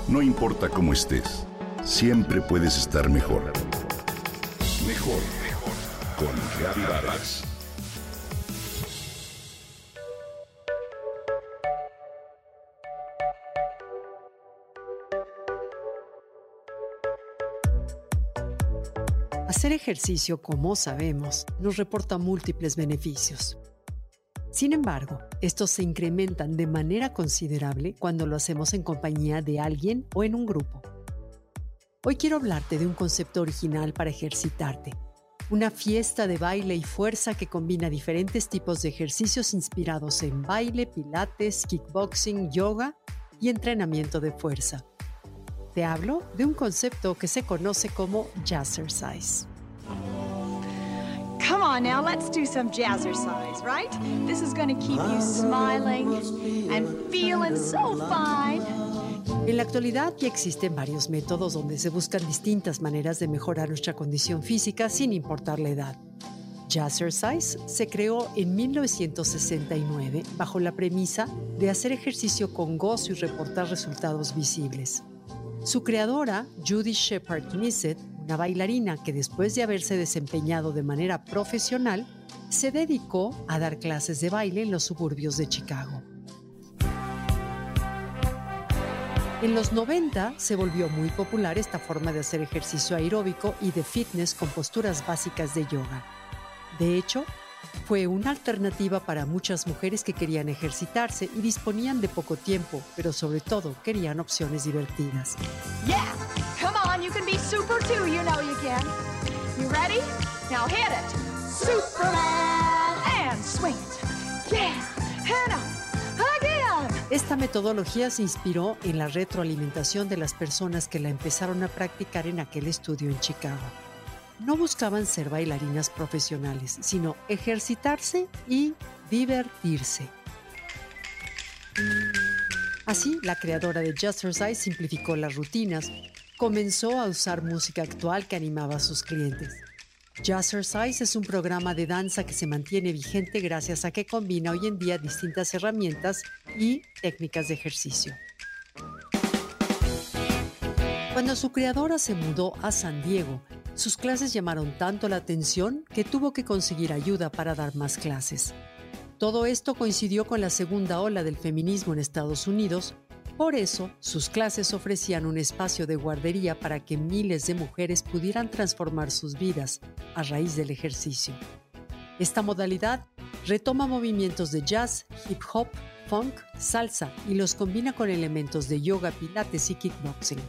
No importa cómo estés, siempre puedes estar mejor. Mejor, mejor. Con Gaby Vargas. Hacer ejercicio, como sabemos, nos reporta múltiples beneficios. Sin embargo, estos se incrementan de manera considerable cuando lo hacemos en compañía de alguien o en un grupo. Hoy quiero hablarte de un concepto original para ejercitarte, una fiesta de baile y fuerza que combina diferentes tipos de ejercicios inspirados en baile, pilates, kickboxing, yoga y entrenamiento de fuerza. Te hablo de un concepto que se conoce como Jazzercise. Come on now, let's do some jazzercise, right? This is going to keep you smiling and feeling so fine. En la actualidad ya existen varios métodos donde se buscan distintas maneras de mejorar nuestra condición física sin importar la edad. Jazzercise se creó en 1969 bajo la premisa de hacer ejercicio con gozo y reportar resultados visibles. Su creadora, Judy Shepard Missett, una bailarina que después de haberse desempeñado de manera profesional, se dedicó a dar clases de baile en los suburbios de Chicago. En los 90 se volvió muy popular esta forma de hacer ejercicio aeróbico y de fitness con posturas básicas de yoga. De hecho, fue una alternativa para muchas mujeres que querían ejercitarse y disponían de poco tiempo, pero sobre todo querían opciones divertidas. Yeah, come on, you can be super too, you know you can. You ready? Now hit it. Superman and swing it. Yeah, and up, again. Esta metodología se inspiró en la retroalimentación de las personas que la empezaron a practicar en aquel estudio en Chicago. No buscaban ser bailarinas profesionales, sino ejercitarse y divertirse. Así, la creadora de Jazzercise simplificó las rutinas, comenzó a usar música actual que animaba a sus clientes. Jazzercise es un programa de danza que se mantiene vigente gracias a que combina hoy en día distintas herramientas y técnicas de ejercicio. Cuando su creadora se mudó a San Diego, sus clases llamaron tanto la atención que tuvo que conseguir ayuda para dar más clases. Todo esto coincidió con la segunda ola del feminismo en Estados Unidos. Por eso, sus clases ofrecían un espacio de guardería para que miles de mujeres pudieran transformar sus vidas a raíz del ejercicio. Esta modalidad retoma movimientos de jazz, hip hop, funk, salsa y los combina con elementos de yoga, pilates y kickboxing.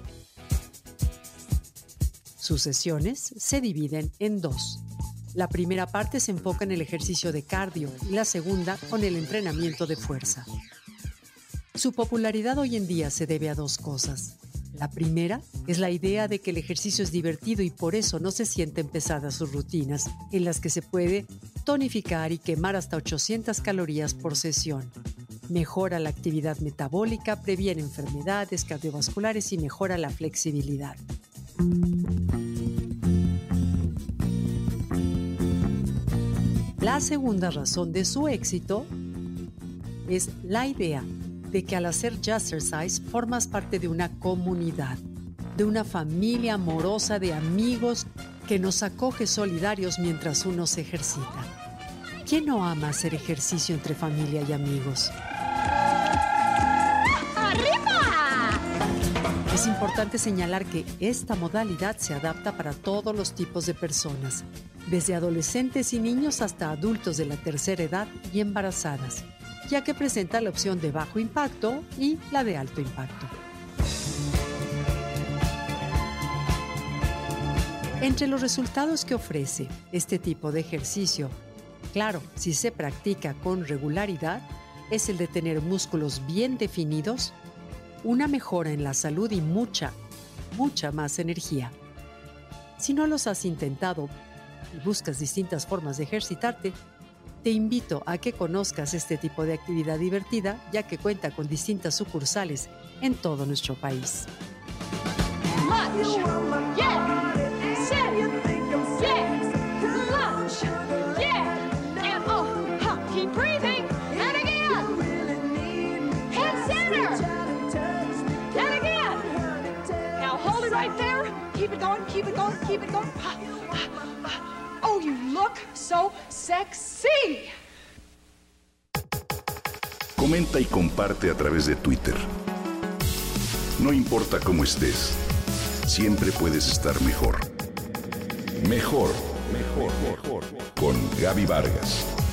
Sus sesiones se dividen en dos. La primera parte se enfoca en el ejercicio de cardio y la segunda con el entrenamiento de fuerza. Su popularidad hoy en día se debe a dos cosas. La primera es la idea de que el ejercicio es divertido y por eso no se sienten pesadas sus rutinas, en las que se puede tonificar y quemar hasta 800 calorías por sesión. Mejora la actividad metabólica, previene enfermedades cardiovasculares y mejora la flexibilidad. La segunda razón de su éxito es la idea de que al hacer Jazzercise formas parte de una comunidad, de una familia amorosa de amigos que nos acoge solidarios mientras uno se ejercita. ¿Quién no ama hacer ejercicio entre familia y amigos? Es importante señalar que esta modalidad se adapta para todos los tipos de personas, desde adolescentes y niños hasta adultos de la tercera edad y embarazadas, ya que presenta la opción de bajo impacto y la de alto impacto. Entre los resultados que ofrece este tipo de ejercicio, claro, si se practica con regularidad, es el de tener músculos bien definidos, una mejora en la salud y mucha más energía. Si no los has intentado y buscas distintas formas de ejercitarte, te invito a que conozcas este tipo de actividad divertida, ya que cuenta con distintas sucursales en todo nuestro país. keep it going, keep it going, keep it going. Oh, you look so sexy. Comenta y comparte a través de Twitter. No importa cómo estés, siempre puedes estar mejor. Mejor, mejor, mejor. Con Gaby Vargas.